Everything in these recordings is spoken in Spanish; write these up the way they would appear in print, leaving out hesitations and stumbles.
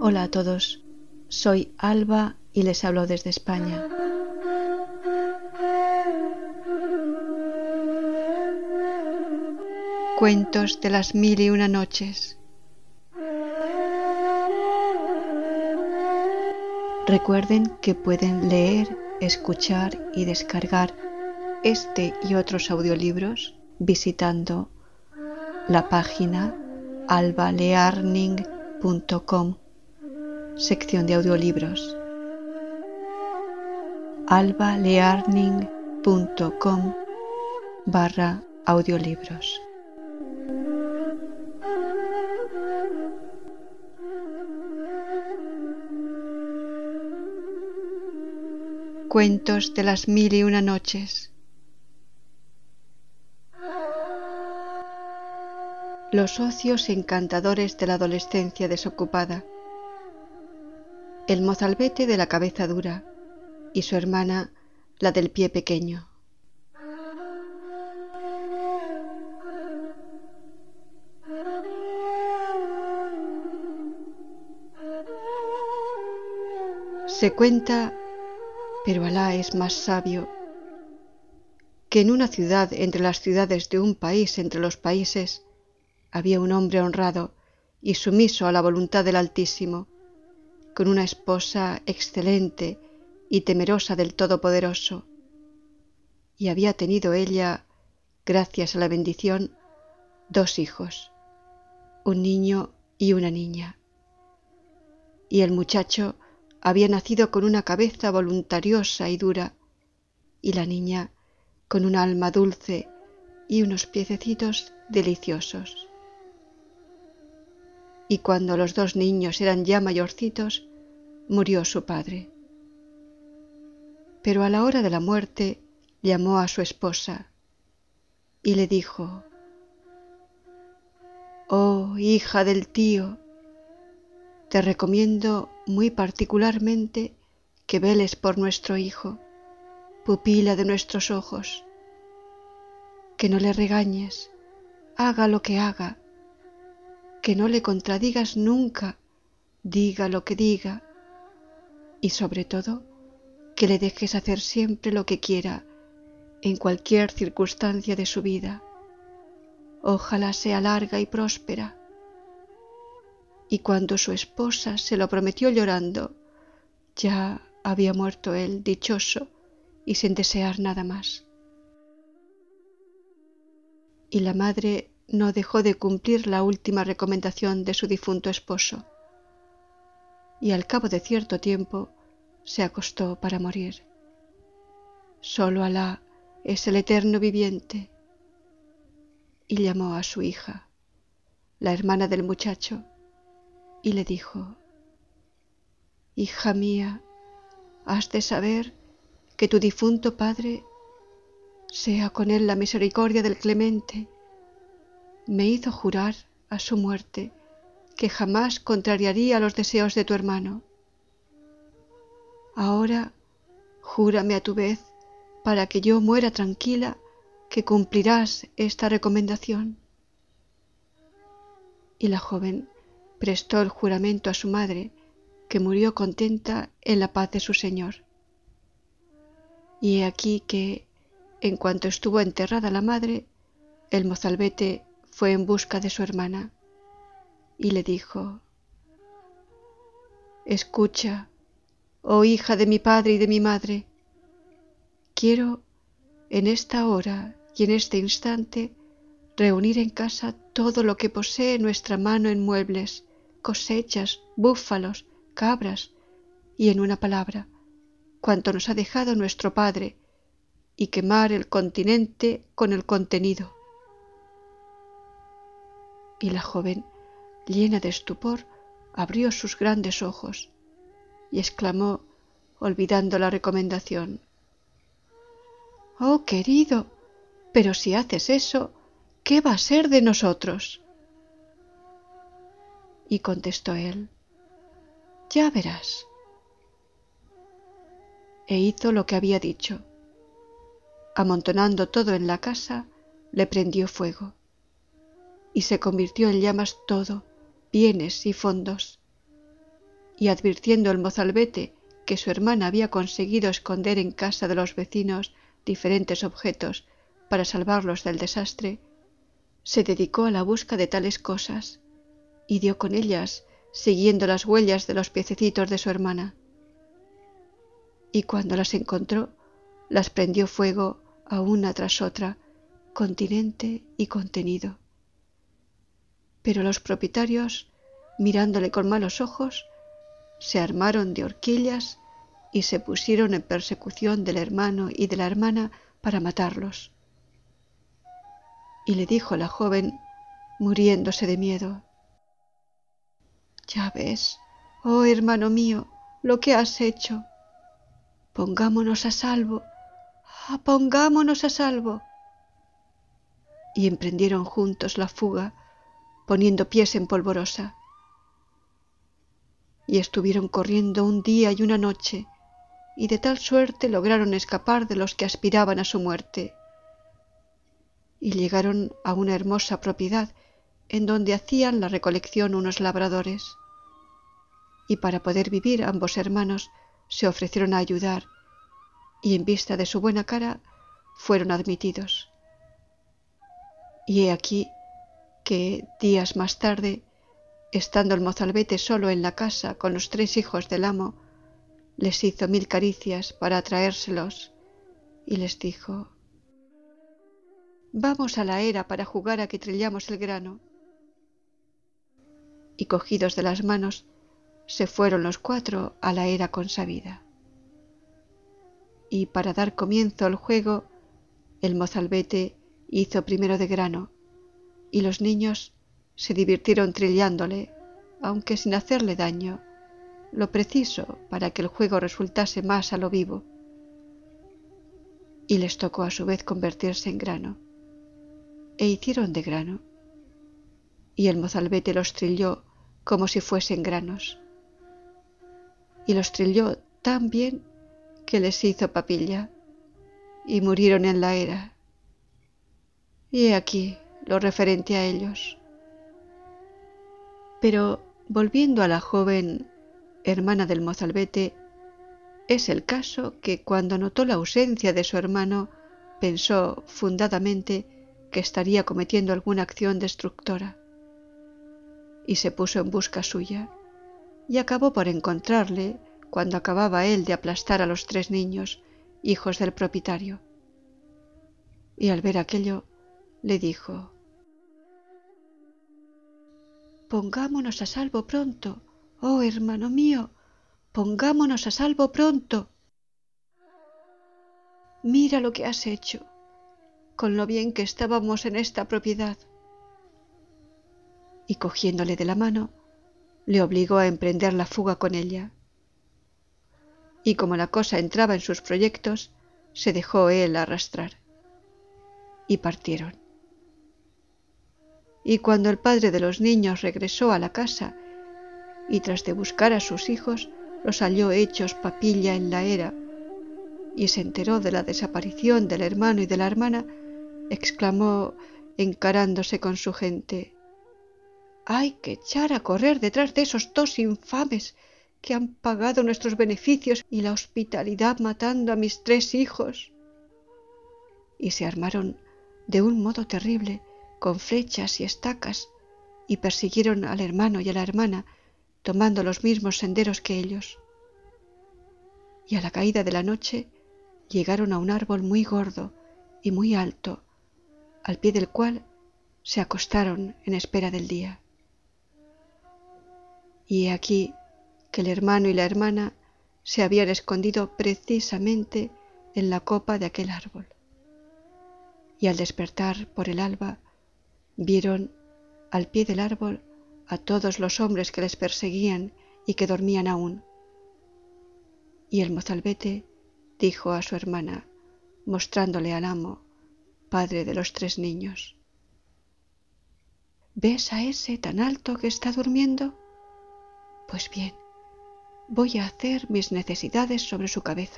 Hola a todos, soy Alba y les hablo desde España. Cuentos de las 1001 noches. Recuerden que pueden leer, escuchar y descargar este y otros audiolibros visitando la página albalearning.com, sección de audiolibros. albalearning.com/audiolibros. Cuentos de las 1001 noches. Los ocios encantadores de la adolescencia desocupada. El mozalbete de la cabeza dura y su hermana, la del pie pequeño. Se cuenta, pero Alá es más sabio, que en una ciudad entre las ciudades de un país entre los países había un hombre honrado y sumiso a la voluntad del Altísimo, con una esposa excelente y temerosa del Todopoderoso, y había tenido ella, gracias a la bendición, 2 hijos, un niño y una niña. Y el muchacho había nacido con una cabeza voluntariosa y dura, y la niña con un alma dulce y unos piececitos deliciosos. Y cuando los 2 niños eran ya mayorcitos, murió su padre. Pero a la hora de la muerte llamó a su esposa y le dijo: «Oh, hija del tío, te recomiendo muy particularmente que veles por nuestro hijo, pupila de nuestros ojos, que no le regañes, haga lo que haga, que no le contradigas nunca, diga lo que diga, y sobre todo que le dejes hacer siempre lo que quiera en cualquier circunstancia de su vida. Ojalá sea larga y próspera». Y cuando su esposa se lo prometió llorando, ya había muerto él dichoso y sin desear nada más. Y la madre no dejó de cumplir la última recomendación de su difunto esposo, y al cabo de cierto tiempo se acostó para morir. Solo Alá es el eterno viviente. Y llamó a su hija, la hermana del muchacho, y le dijo: «Hija mía, has de saber que tu difunto padre, sea con él la misericordia del Clemente, me hizo jurar a su muerte que jamás contrariaría los deseos de tu hermano. Ahora júrame a tu vez, para que yo muera tranquila, que cumplirás esta recomendación». Y la joven prestó el juramento a su madre, que murió contenta en la paz de su señor. Y he aquí que, en cuanto estuvo enterrada la madre, el mozalbete fue en busca de su hermana y le dijo: «Escucha, oh hija de mi padre y de mi madre, quiero en esta hora y en este instante reunir en casa todo lo que posee nuestra mano en muebles, cosechas, búfalos, cabras y, en una palabra, cuanto nos ha dejado nuestro padre, y quemar el continente con el contenido». Y la joven, llena de estupor, abrió sus grandes ojos y exclamó, olvidando la recomendación: «Oh, querido, pero si haces eso, ¿qué va a ser de nosotros?». Y contestó él: «Ya verás». E hizo lo que había dicho. Amontonando todo en la casa, le prendió fuego, y se convirtió en llamas todo, bienes y fondos. y advirtiendo el mozalbete que su hermana había conseguido esconder en casa de los vecinos diferentes objetos para salvarlos del desastre, se dedicó a la busca de tales cosas y dio con ellas siguiendo las huellas de los piececitos de su hermana. Y cuando las encontró, las prendió fuego a una tras otra, continente y contenido. Pero los propietarios, mirándole con malos ojos, se armaron de horquillas y se pusieron en persecución del hermano y de la hermana para matarlos. Y le dijo la joven, muriéndose de miedo: «Ya ves, oh hermano mío, lo que has hecho. Pongámonos a salvo, pongámonos a salvo». Y emprendieron juntos la fuga, poniendo pies en polvorosa. Y estuvieron corriendo un día y una noche, y de tal suerte lograron escapar de los que aspiraban a su muerte. Y llegaron a una hermosa propiedad en donde hacían la recolección unos labradores. Y para poder vivir ambos hermanos se ofrecieron a ayudar, y en vista de su buena cara fueron admitidos. Y he aquí que días más tarde, estando el mozalbete solo en la casa con los 3 hijos del amo, les hizo 1000 caricias para atraérselos y les dijo: «Vamos a la era para jugar a que trillamos el grano». Y cogidos de las manos, se fueron los 4 a la era consabida. Y para dar comienzo al juego, el mozalbete hizo primero de grano, y los niños se divirtieron trillándole, aunque sin hacerle daño, lo preciso para que el juego resultase más a lo vivo. Y les tocó a su vez convertirse en grano, e hicieron de grano, y el mozalbete los trilló como si fuesen granos, y los trilló tan bien que les hizo papilla, y murieron en la era. Y he aquí lo referente a ellos. Pero volviendo a la joven hermana del mozalbete, es el caso que cuando notó la ausencia de su hermano, pensó fundadamente que estaría cometiendo alguna acción destructora, y se puso en busca suya, y acabó por encontrarle cuando acababa él de aplastar a los 3 niños, hijos del propietario. Y al ver aquello, le dijo: «Pongámonos a salvo pronto, oh hermano mío, pongámonos a salvo pronto. Mira lo que has hecho, con lo bien que estábamos en esta propiedad». Y cogiéndole de la mano, le obligó a emprender la fuga con ella. Y como la cosa entraba en sus proyectos, se dejó él arrastrar. Y partieron. Y cuando el padre de los niños regresó a la casa, y tras de buscar a sus hijos, los halló hechos papilla en la era, y se enteró de la desaparición del hermano y de la hermana, exclamó, encarándose con su gente: «Hay que echar a correr detrás de esos 2 infames que han pagado nuestros beneficios y la hospitalidad matando a mis 3 hijos». Y se armaron de un modo terrible, con flechas y estacas, y persiguieron al hermano y a la hermana, tomando los mismos senderos que ellos. Y a la caída de la noche llegaron a un árbol muy gordo y muy alto, al pie del cual se acostaron en espera del día. Y he aquí que el hermano y la hermana se habían escondido precisamente en la copa de aquel árbol. Y al despertar por el alba, vieron al pie del árbol a todos los hombres que les perseguían y que dormían aún. Y el mozalbete dijo a su hermana, mostrándole al amo, padre de los 3 niños: «¿Ves a ese tan alto que está durmiendo? Pues bien, voy a hacer mis necesidades sobre su cabeza».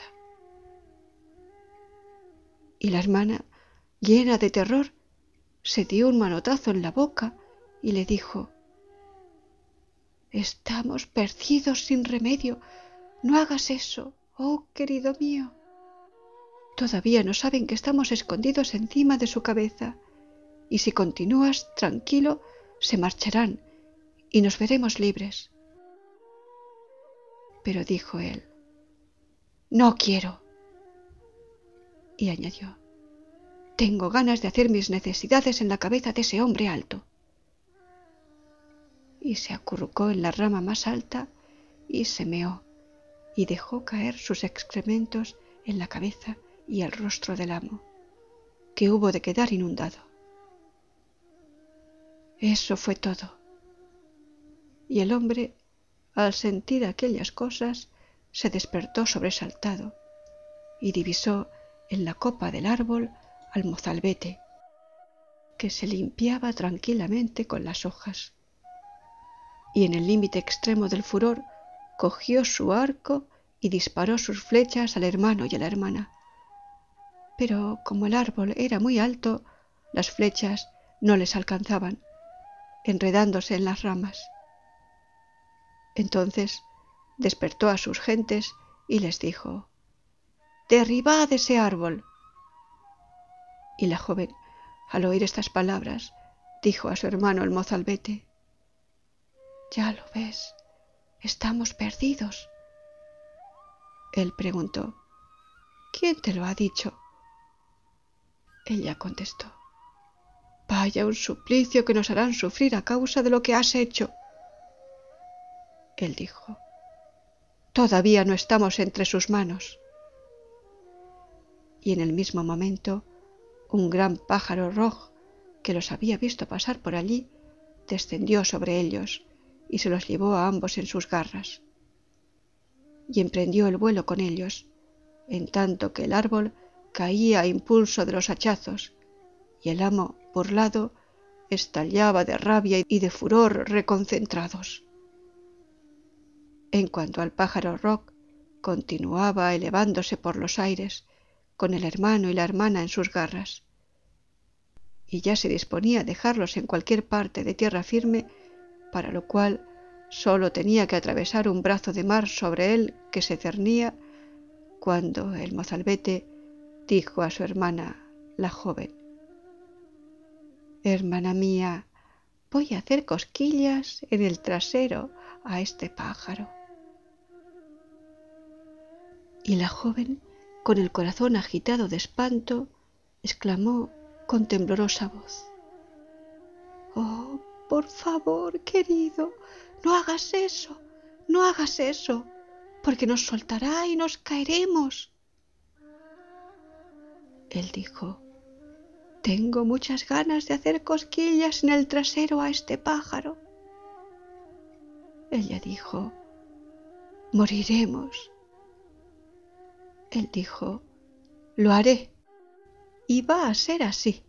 Y la hermana, llena de terror, se dio un manotazo en la boca y le dijo: Estamos perdidos sin remedio. No hagas eso, oh querido mío. Todavía no saben que estamos escondidos encima de su cabeza, y si continúas tranquilo, se marcharán y nos veremos libres. Pero dijo él: no quiero. Y añadió: tengo ganas de hacer mis necesidades en la cabeza de ese hombre alto. Y se acurrucó en la rama más alta y se meó, y dejó caer sus excrementos en la cabeza y el rostro del amo, que hubo de quedar inundado. Eso fue todo. Y el hombre, al sentir aquellas cosas, se despertó sobresaltado y divisó en la copa del árbol al mozalbete, que se limpiaba tranquilamente con las hojas, y en el límite extremo del furor cogió su arco y disparó sus flechas al hermano y a la hermana. Pero como el árbol era muy alto, las flechas no les alcanzaban, enredándose en las ramas. Entonces despertó a sus gentes y les dijo: «¡Derribad ese árbol!». Y la joven, al oír estas palabras, dijo a su hermano el mozalbete: «Ya lo ves, estamos perdidos». Él preguntó: «¿Quién te lo ha dicho?». Ella contestó: «Vaya un suplicio que nos harán sufrir a causa de lo que has hecho». Él dijo: «Todavía no estamos entre sus manos». Y en el mismo momento un gran pájaro rojo, que los había visto pasar por allí, descendió sobre ellos y se los llevó a ambos en sus garras. Y emprendió el vuelo con ellos, en tanto que el árbol caía a impulso de los hachazos, y el amo, burlado, estallaba de rabia y de furor reconcentrados. En cuanto al pájaro roc, continuaba elevándose por los aires, con el hermano y la hermana en sus garras, y ya se disponía a dejarlos en cualquier parte de tierra firme, para lo cual sólo tenía que atravesar un brazo de mar sobre él que se cernía, cuando el mozalbete dijo a su hermana, la joven: «Hermana mía, voy a hacer cosquillas en el trasero a este pájaro». Y la joven, con el corazón agitado de espanto, exclamó con temblorosa voz: «Oh, por favor, querido, no hagas eso, no hagas eso, porque nos soltará y nos caeremos». Él dijo: «Tengo muchas ganas de hacer cosquillas en el trasero a este pájaro». Ella dijo: «Moriremos». Él dijo: «Lo haré, y va a ser así».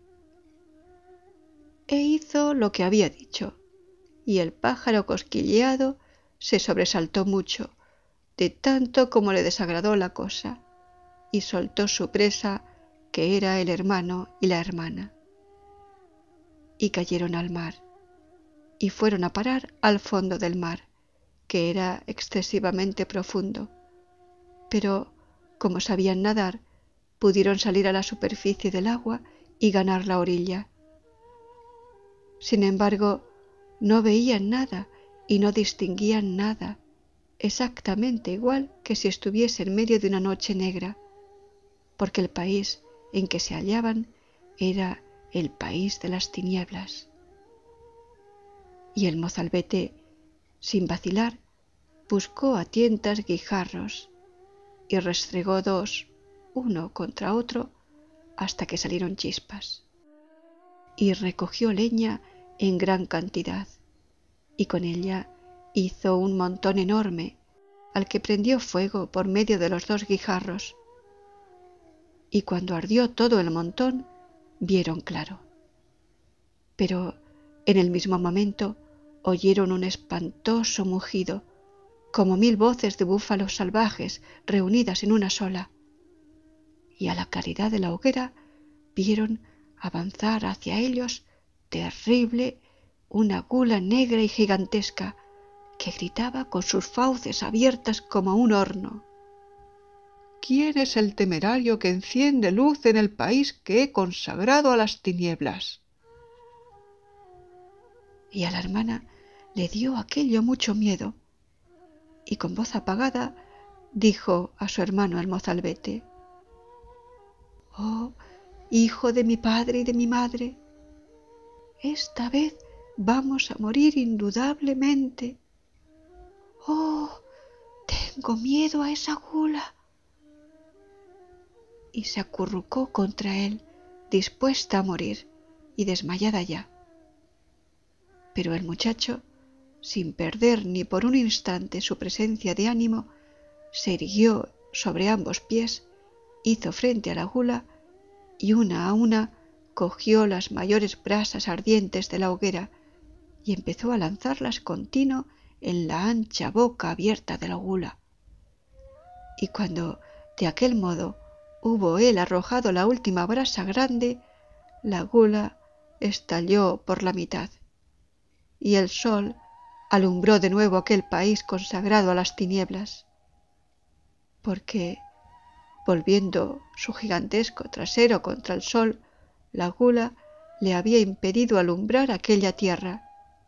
E hizo lo que había dicho, y el pájaro cosquilleado se sobresaltó mucho, de tanto como le desagradó la cosa, y soltó su presa, que era el hermano y la hermana. Y cayeron al mar, y fueron a parar al fondo del mar, que era excesivamente profundo, pero como sabían nadar, pudieron salir a la superficie del agua y ganar la orilla. Sin embargo, no veían nada y no distinguían nada, exactamente igual que si estuviese en medio de una noche negra, porque el país en que se hallaban era el país de las tinieblas. Y el mozalbete, sin vacilar, buscó a tientas guijarros y restregó dos, uno contra otro, hasta que salieron chispas. Y recogió leña en gran cantidad, y con ella hizo un montón enorme, al que prendió fuego por medio de los dos guijarros. Y cuando ardió todo el montón, vieron claro. Pero en el mismo momento oyeron un espantoso mugido, como 1000 voces de búfalos salvajes reunidas en una sola, y a la claridad de la hoguera vieron avanzar hacia ellos terrible una gula negra y gigantesca, que gritaba con sus fauces abiertas como un horno: ¿Quién es el temerario que enciende luz en el país que he consagrado a las tinieblas? Y a la hermana le dio aquello mucho miedo, y con voz apagada dijo a su hermano el mozalbete: «Oh, hijo de mi padre y de mi madre, esta vez vamos a morir indudablemente. Oh, tengo miedo a esa gula». Y se acurrucó contra él, dispuesta a morir y desmayada ya. Pero el muchacho, sin perder ni por un instante su presencia de ánimo, se irguió sobre ambos pies, hizo frente a la gula y una a una cogió las mayores brasas ardientes de la hoguera y empezó a lanzarlas con tino en la ancha boca abierta de la gula. Y cuando de aquel modo hubo él arrojado la última brasa grande, la gula estalló por la mitad, y el sol alumbró de nuevo aquel país consagrado a las tinieblas, porque, volviendo su gigantesco trasero contra el sol, la gula le había impedido alumbrar aquella tierra.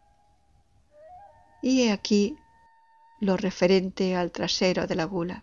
Y he aquí lo referente al trasero de la gula.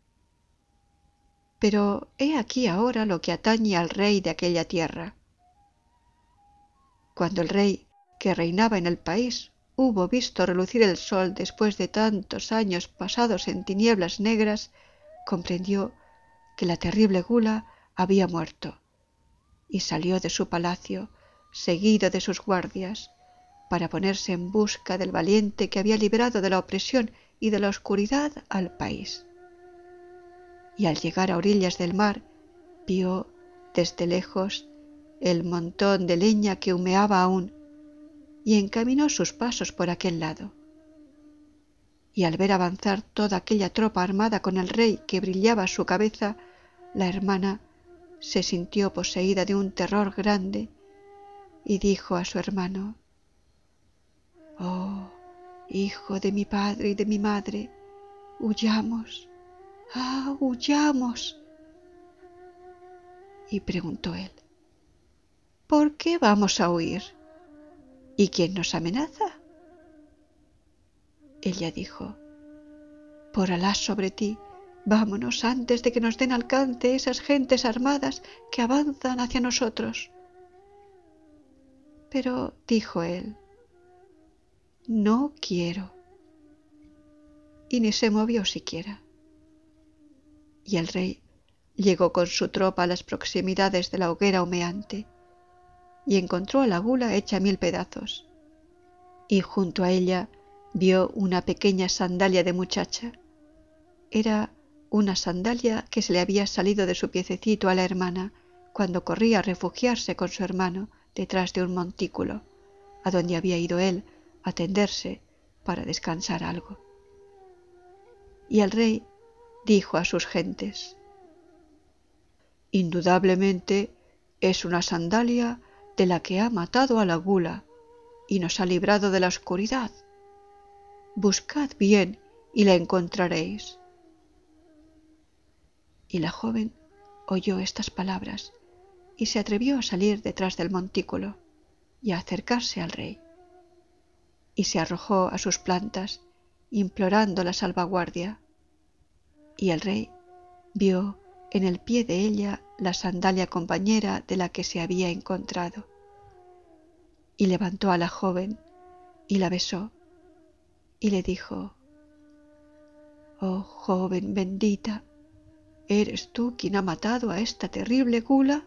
Pero he aquí ahora lo que atañe al rey de aquella tierra. Cuando el rey que reinaba en el país hubo visto relucir el sol después de tantos años pasados en tinieblas negras, comprendió que la terrible gula había muerto, y salió de su palacio, seguido de sus guardias, para ponerse en busca del valiente que había librado de la opresión y de la oscuridad al país. Y al llegar a orillas del mar, vio desde lejos el montón de leña que humeaba aún, y encaminó sus pasos por aquel lado. Y al ver avanzar toda aquella tropa armada con el rey que brillaba a su cabeza, la hermana se sintió poseída de un terror grande y dijo a su hermano: «Oh, hijo de mi padre y de mi madre, huyamos, huyamos». Y preguntó él: «¿Por qué vamos a huir? ¿Y quién nos amenaza?». Ella dijo: «Por Alá sobre ti, vámonos antes de que nos den alcance esas gentes armadas que avanzan hacia nosotros». Pero dijo él: «No quiero». Y ni se movió siquiera. Y el rey llegó con su tropa a las proximidades de la hoguera humeante y encontró a la gula hecha 1000 pedazos, y junto a ella vio una pequeña sandalia de muchacha. Era una sandalia que se le había salido de su piececito a la hermana cuando corría a refugiarse con su hermano detrás de un montículo, a donde había ido él a tenderse para descansar algo. Y el rey dijo a sus gentes: «Indudablemente es una sandalia de la que ha matado a la gula y nos ha librado de la oscuridad. Buscad bien y la encontraréis». Y la joven oyó estas palabras y se atrevió a salir detrás del montículo y a acercarse al rey, y se arrojó a sus plantas implorando la salvaguardia. Y el rey vio en el pie de ella la sandalia compañera de la que se había encontrado, y levantó a la joven y la besó y le dijo: «Oh joven bendita, ¿eres tú quien ha matado a esta terrible gula?».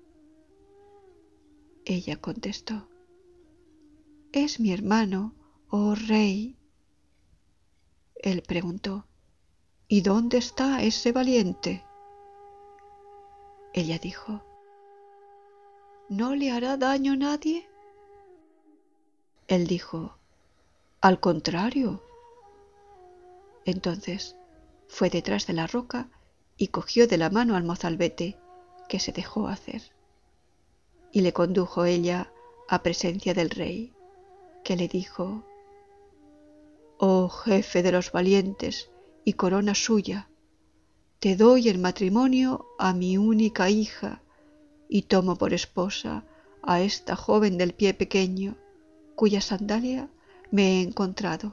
Ella contestó: «Es mi hermano, oh rey». Él preguntó: «¿Y dónde está ese valiente?». Ella dijo: «¿No le hará daño nadie?». Él dijo: «Al contrario». Entonces fue detrás de la roca y cogió de la mano al mozalbete, que se dejó hacer, y le condujo ella a presencia del rey, que le dijo: Oh jefe de los valientes y corona suya, te doy en matrimonio a mi única hija y tomo por esposa a esta joven del pie pequeño, cuya sandalia me he encontrado.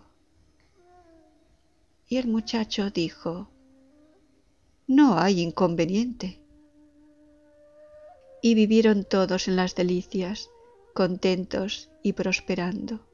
Y el muchacho dijo: no hay inconveniente. Y vivieron todos en las delicias, contentos y prosperando.